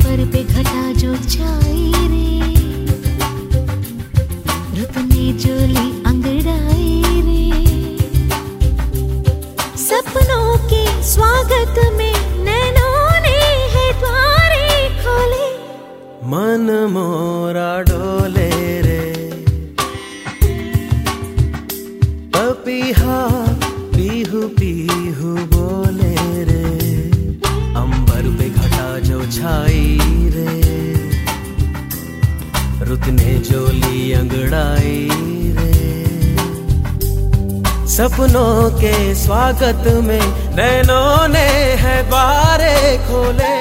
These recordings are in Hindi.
अंबर पे घटा जो छाई रे, रुत ने जोली अंगड़ाई रे। सपनों के स्वागत में नैनों ने है द्वारे खोले, मन मोरा डोले रे। पपीहा पीहू पीहू बोले रे, अंबर पे घटा जो छाई रे, रुत ने जोली अंगड़ाई रे। सपनों के स्वागत में नैनों ने है बारे खोले।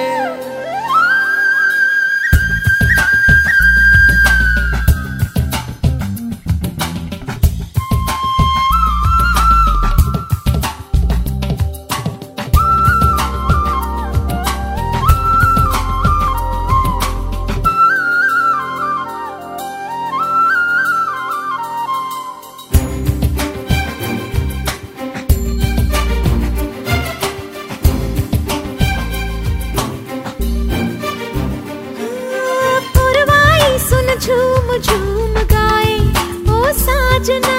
झूम झूम गाए ओ साजना,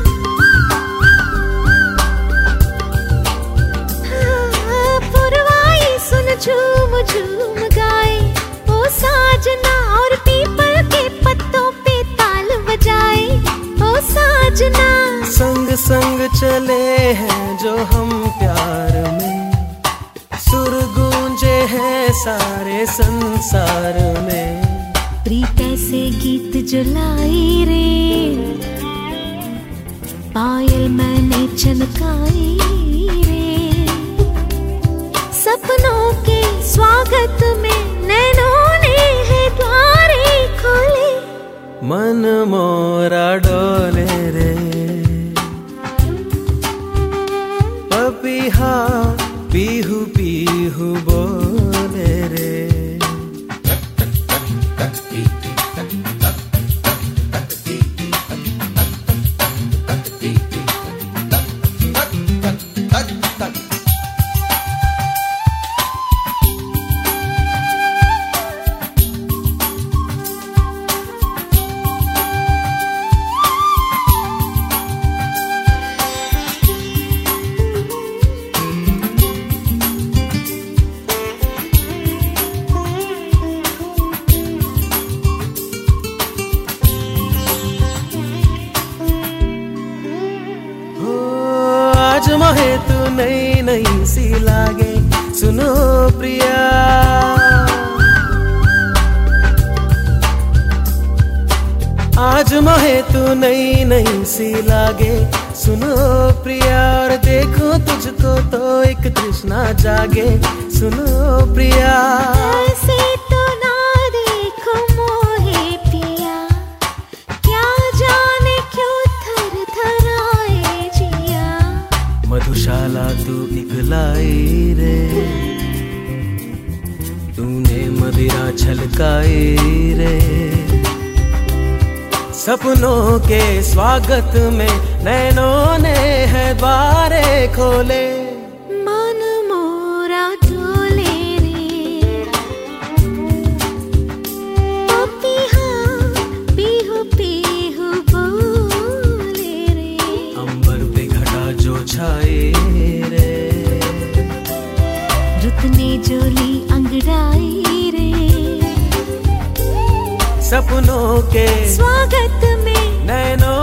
पुरवाई सुन झूम झूम गाए ओ साजना, और पीपल के पत्तों पे ताल बजाए ओ साजना। संग संग चले हैं जो हम प्यार में, सुर गूंजे हैं सारे संसार में। प्रीत ऐसे गीत जुलाई रे, पायल मैंने चनकाई रे। सपनों के स्वागत में नैनों ने है द्वारे खोले, मन मोरा डोले रे। पपीहा पीहू पीहू बोले रे। आज मोहे तू नई नई सी लागे, सुनो प्रिया। आज मोहे तू नई नई सी लागे, सुनो प्रिया। और देखो तुझको तो एक तृष्णा जागे, सुनो प्रिया। ऐसे तो ना देखो मोहे पिया, क्या जाने क्यों थर थराए जिया। मधुशाला तू इकलाई रे, तूने मदिरा छलकाई रे। सपनों के स्वागत में नैनों ने है बारे खोले, मन मोरा डोले रे। पपीहा पीहू पीहू बोले रे, अंबर पे घटा जो छाए रे, रुत ने जोली अंगड़ाई रे। सपनों के स्वागत में नैनों